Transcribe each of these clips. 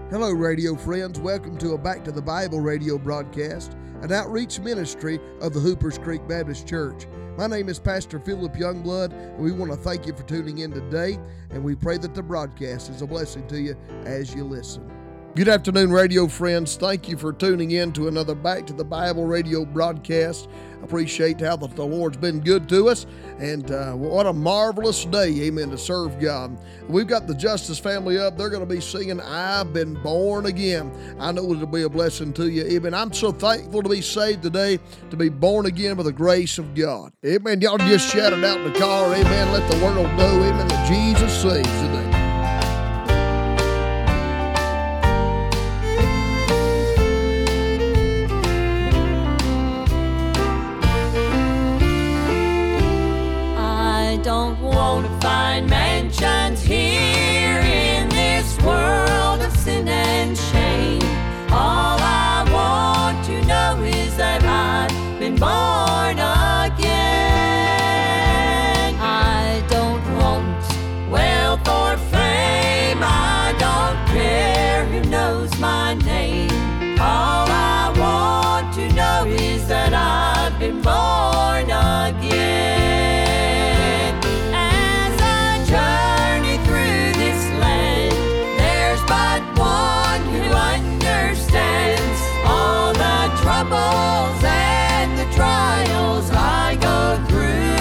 Hello, radio friends. Welcome to a Back to the Bible radio broadcast, an outreach ministry of the Hoopers Creek Baptist Church. My name is Pastor Philip Youngblood, and we want to thank you for tuning in today, and we pray that the broadcast is a blessing to you as you listen. Good afternoon, radio friends. Thank you for tuning in to another Back to the Bible radio broadcast. I appreciate how the Lord's been good to us, and what a marvelous day, amen, to serve God. We've got the Justice family up. They're going to be singing, I've Been Born Again. I know it'll be a blessing to you, amen. I'm so thankful to be saved today, to be born again by the grace of God. Amen. Y'all just shout it out in the car, amen. Let the world know, amen, that Jesus saves today. Don't want to find mansions here in this world of sin and shame. All I want to know is that I've been born again. I don't want wealth or fame. I don't care who knows my name. All I want to know is that I've been born again. Troubles and the trials I go through.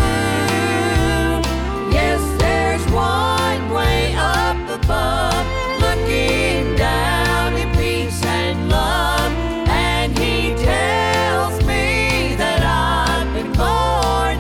Yes, there's one way up above, looking down in peace and love, and He tells me that I've been born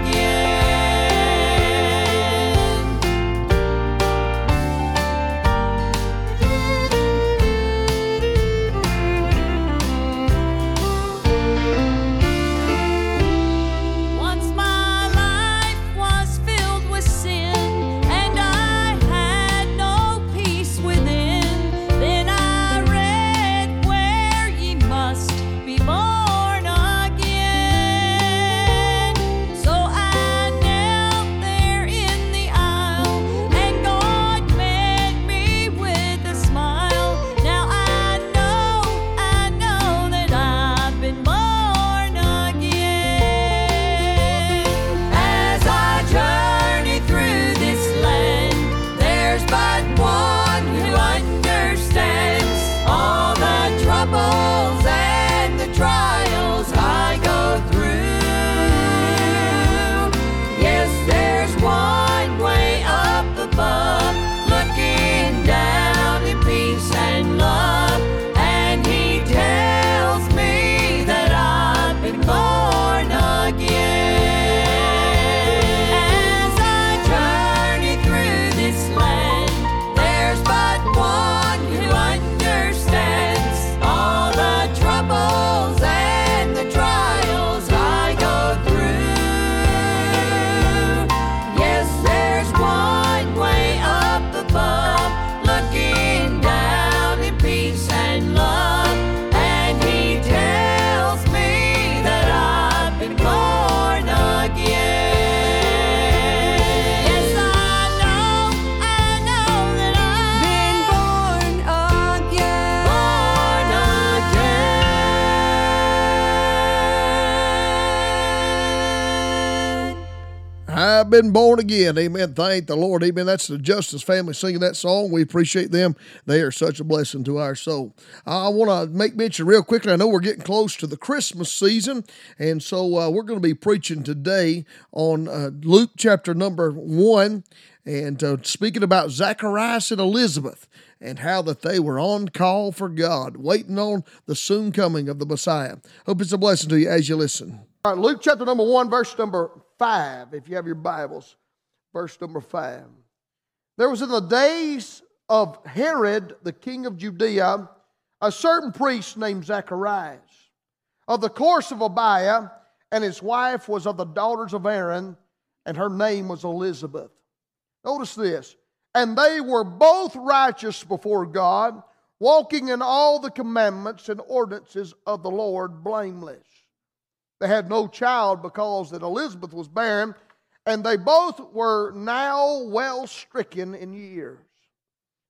I've been born again. Amen. Thank the Lord. Amen. That's the Justice family singing that song. We appreciate them. They are such a blessing to our soul. I want to make mention real quickly. I know we're getting close to the Christmas season, and so we're going to be preaching today on Luke chapter number 1, and speaking about Zacharias and Elizabeth and how that they were on call for God, waiting on the soon coming of the Messiah. Hope it's a blessing to you as you listen. All right, Luke chapter number 1, verse number 5, if you have your Bibles, verse number 5. There was in the days of Herod, the king of Judea, a certain priest named Zacharias, of the course of Abiah, and his wife was of the daughters of Aaron, and her name was Elizabeth. Notice this. And they were both righteous before God, walking in all the commandments and ordinances of the Lord blameless. They had no child because that Elizabeth was barren, and they both were now well stricken in years.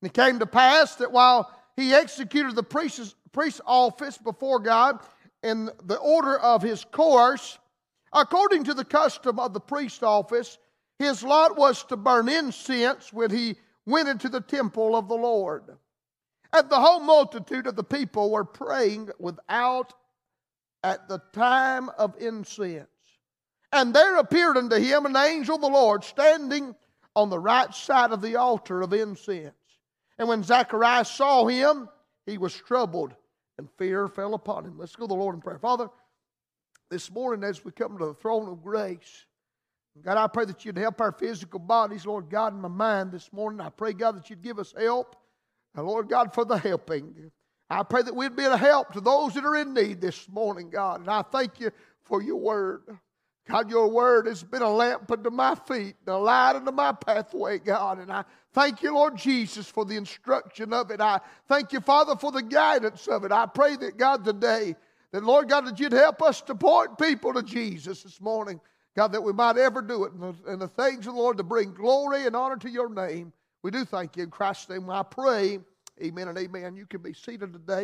And it came to pass that while he executed the priest's office before God in the order of his course, according to the custom of the priest's office, his lot was to burn incense when he went into the temple of the Lord. And the whole multitude of the people were praying without at the time of incense. And there appeared unto him an angel of the Lord standing on the right side of the altar of incense. And when Zacharias saw him, he was troubled, and fear fell upon him. Let's go to the Lord in prayer. Father, this morning as we come to the throne of grace, God, I pray that you'd help our physical bodies, Lord God, in my mind this morning. I pray, God, that you'd give us help. And Lord God, for the helping. I pray that we'd be a help to those that are in need this morning, God. And I thank you for your word. God, your word has been a lamp unto my feet and a light unto my pathway, God. And I thank you, Lord Jesus, for the instruction of it. I thank you, Father, for the guidance of it. I pray that, God, today, that, Lord God, that you'd help us to point people to Jesus this morning. God, that we might ever do it in the things of the Lord to bring glory and honor to your name. We do thank you in Christ's name. I pray, amen and amen. You can be seated today.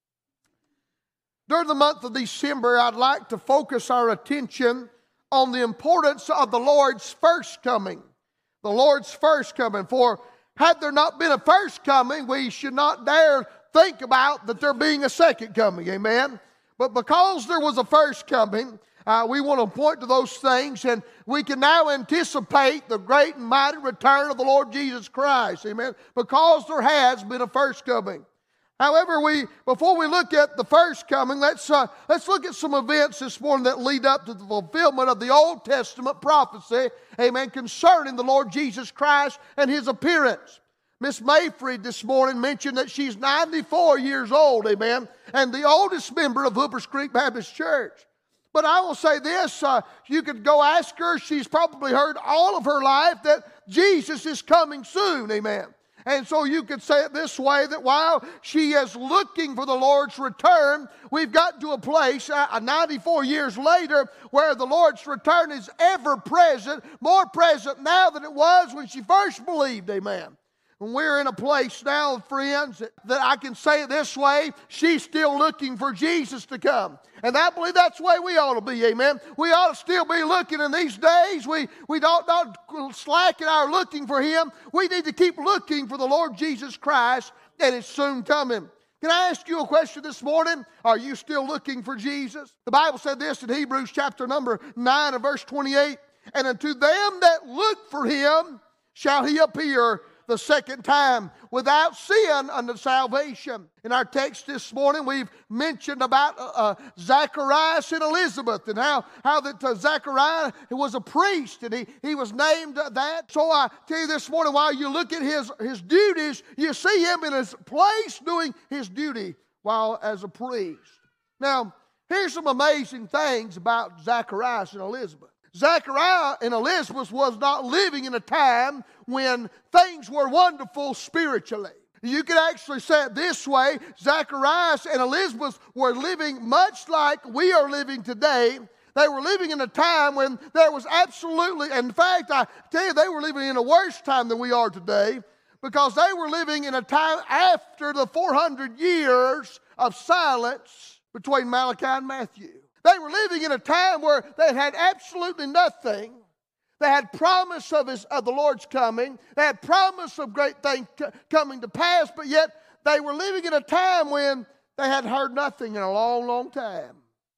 During the month of December, I'd like to focus our attention on the importance of the Lord's first coming. The Lord's first coming. For had there not been a first coming, we should not dare think about that there being a second coming. Amen. But because there was a first coming, we want to point to those things, and we can now anticipate the great and mighty return of the Lord Jesus Christ. Amen. Because there has been a first coming. However, before we look at the first coming, let's look at some events this morning that lead up to the fulfillment of the Old Testament prophecy, amen, concerning the Lord Jesus Christ and his appearance. Miss Mayfried this morning mentioned that she's 94 years old, amen, and the oldest member of Hoopers Creek Baptist Church. But I will say this, you could go ask her, she's probably heard all of her life that Jesus is coming soon, amen. And so you could say it this way, that while she is looking for the Lord's return, we've got to a place, 94 years later, where the Lord's return is ever present, more present now than it was when she first believed, amen. And we're in a place now, friends, that I can say it this way, she's still looking for Jesus to come. And I believe that's the way we ought to be, amen. We ought to still be looking in these days. We don't slacken our looking for him. We need to keep looking for the Lord Jesus Christ, and it's soon coming. Can I ask you a question this morning? Are you still looking for Jesus? The Bible said this in Hebrews chapter number 9 and verse 28, and unto them that look for him shall he appear the second time without sin unto salvation. In our text this morning, we've mentioned about Zacharias and Elizabeth, and how that Zacharias was a priest, and he was named that. So I tell you this morning, while you look at his duties, you see him in his place doing his duty while as a priest. Now, here's some amazing things about Zacharias and Elizabeth. Zachariah and Elizabeth was not living in a time when things were wonderful spiritually. You could actually say it this way, Zacharias and Elizabeth were living much like we are living today. They were living in a time when there was absolutely, in fact, I tell you, they were living in a worse time than we are today, because they were living in a time after the 400 years of silence between Malachi and Matthew. They were living in a time where they had absolutely nothing. They had promise of the Lord's coming. They had promise of great things coming to pass, but yet they were living in a time when they had heard nothing in a long, long time.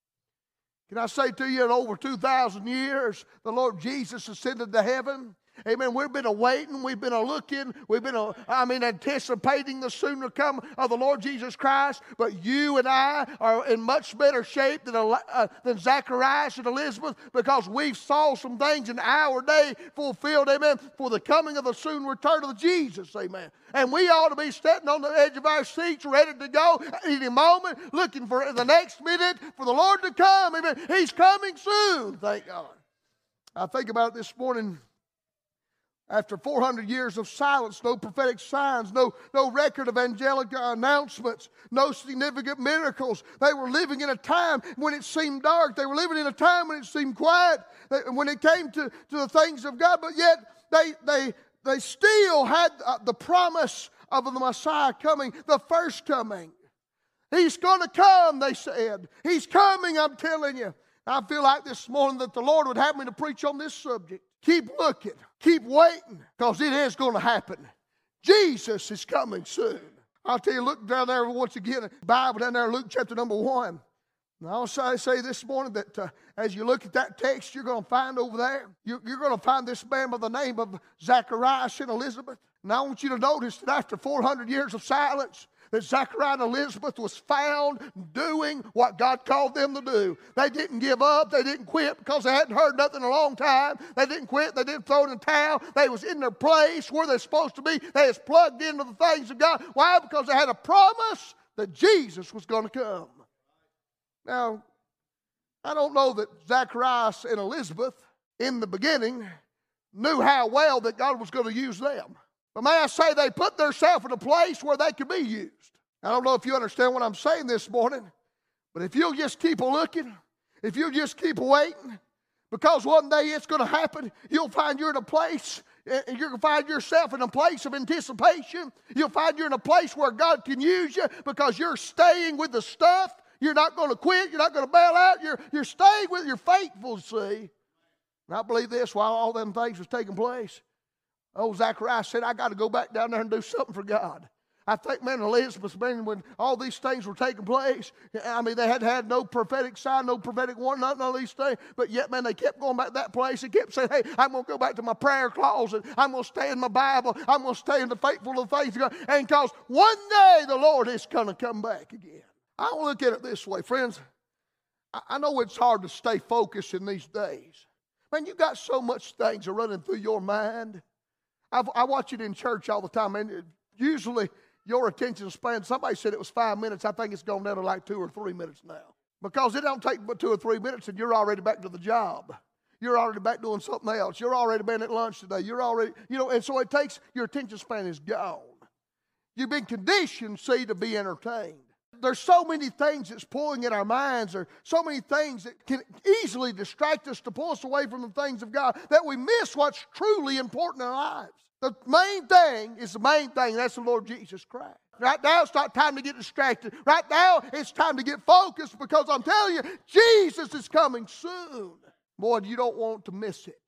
Can I say to you, in over 2,000 years, the Lord Jesus ascended to heaven. Amen. We've been awaiting, we've been looking, we've been, anticipating the sooner come of the Lord Jesus Christ. But you and I are in much better shape than Zacharias and Elizabeth, because we've saw some things in our day fulfilled, amen, for the coming of the soon return of Jesus, amen. And we ought to be sitting on the edge of our seats, ready to go at any moment, looking for the next minute for the Lord to come, amen. He's coming soon, thank God. I think about it this morning. After 400 years of silence, no prophetic signs, no record of angelic announcements, no significant miracles. They were living in a time when it seemed dark. They were living in a time when it seemed quiet, when it came to the things of God. But yet they still had the promise of the Messiah coming, the first coming. He's going to come, they said. He's coming, I'm telling you. I feel like this morning that the Lord would have me to preach on this subject. Keep looking. Keep waiting, because it is going to happen. Jesus is coming soon. I'll tell you, look down there once again, the Bible down there, Luke chapter number 1. And I'll say this morning that as you look at that text, you're going to find over there, you're going to find this man by the name of Zacharias and Elizabeth. And I want you to notice that after 400 years of silence, that Zachariah and Elizabeth was found doing what God called them to do. They didn't give up. They didn't quit because they hadn't heard nothing in a long time. They didn't quit. They didn't throw in the towel. They was in their place where they're supposed to be. They was plugged into the things of God. Why? Because they had a promise that Jesus was going to come. Now, I don't know that Zacharias and Elizabeth in the beginning knew how well that God was going to use them. But may I say, they put themselves in a place where they could be used. I don't know if you understand what I'm saying this morning, but if you'll just keep looking, if you'll just keep waiting, because one day it's going to happen, you'll find you're in a place, and you're going to find yourself in a place of anticipation. You'll find you're in a place where God can use you because you're staying with the stuff. You're not going to quit. You're not going to bail out. You're staying with your faithful, see. And I believe this, while all them things was taking place, Zacharias said, I got to go back down there and do something for God. I think, man, Elizabeth, when all these things were taking place, I mean, they had no prophetic sign, no prophetic warning, none of these things, but yet, man, they kept going back to that place and kept saying, hey, I'm going to go back to my prayer closet. I'm going to stay in my Bible. I'm going to stay in the faithful of faith of God. And because one day the Lord is going to come back again. I want to look at it this way, friends. I know it's hard to stay focused in these days. Man, you got so much things are running through your mind. I watch it in church all the time, and usually your attention span, somebody said it was 5 minutes. I think it's gone down to like 2 or 3 minutes now. Because it don't take but 2 or 3 minutes, and you're already back to the job. You're already back doing something else. You're already been at lunch today. You're already, and so it takes, your attention span is gone. You've been conditioned, see, to be entertained. There's so many things that's pulling in our minds, or so many things that can easily distract us to pull us away from the things of God, that we miss what's truly important in our lives. The main thing is the main thing, that's the Lord Jesus Christ. Right now, it's not time to get distracted. Right now, it's time to get focused, because I'm telling you, Jesus is coming soon. Boy, you don't want to miss it.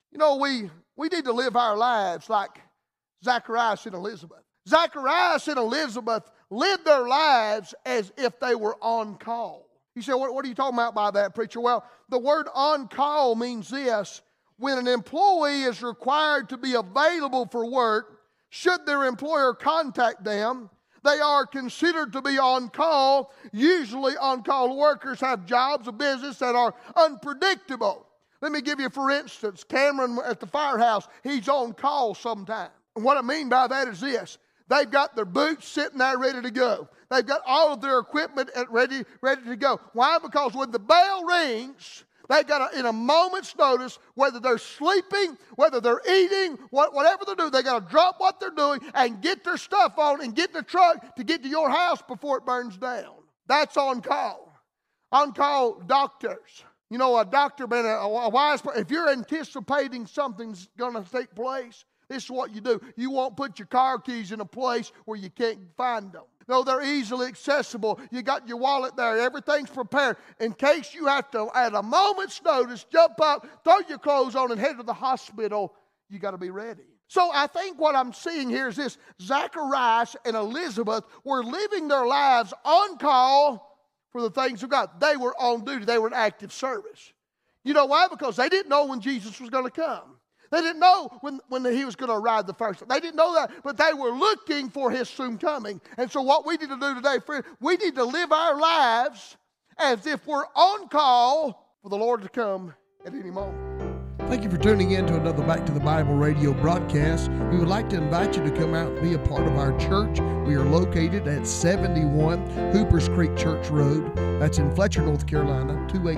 We need to live our lives like Zacharias and Elizabeth. Zacharias and Elizabeth lived their lives as if they were on call. You say, what are you talking about by that, preacher? Well, the word on call means this. When an employee is required to be available for work, should their employer contact them, they are considered to be on call. Usually on-call workers have jobs of business that are unpredictable. Let me give you, for instance, Cameron at the firehouse, he's on call sometime. And what I mean by that is this. They've got their boots sitting there ready to go. They've got all of their equipment ready to go. Why? Because when the bell rings, they got to, in a moment's notice, whether they're sleeping, whether they're eating, whatever they do, they got to drop what they're doing and get their stuff on and get in the truck to get to your house before it burns down. That's on call. On call doctors. A doctor, man, a wise person, if you're anticipating something's going to take place, this is what you do. You won't put your car keys in a place where you can't find them. No, they're easily accessible. You got your wallet there. Everything's prepared. In case you have to, at a moment's notice, jump up, throw your clothes on, and head to the hospital, you got to be ready. So I think what I'm seeing here is this. Zacharias and Elizabeth were living their lives on call for the things of God. They were on duty. They were in active service. You know why? Because they didn't know when Jesus was going to come. They didn't know when he was going to arrive the first time. They didn't know that, but they were looking for his soon coming. And so what we need to do today, friend, we need to live our lives as if we're on call for the Lord to come at any moment. Thank you for tuning in to another Back to the Bible radio broadcast. We would like to invite you to come out and be a part of our church. We are located at 71 Hoopers Creek Church Road. That's in Fletcher, North Carolina,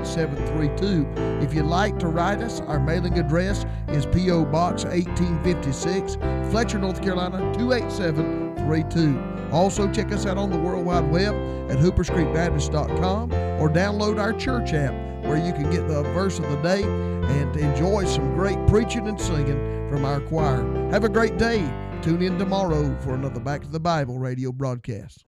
28732. If you'd like to write us, our mailing address is P.O. Box 1856, Fletcher, North Carolina, 28732. Also, check us out on the World Wide Web at hooperscreekbaptist.com or download our church app. where you can get the verse of the day and enjoy some great preaching and singing from our choir. Have a great day. Tune in tomorrow for another Back to the Bible radio broadcast.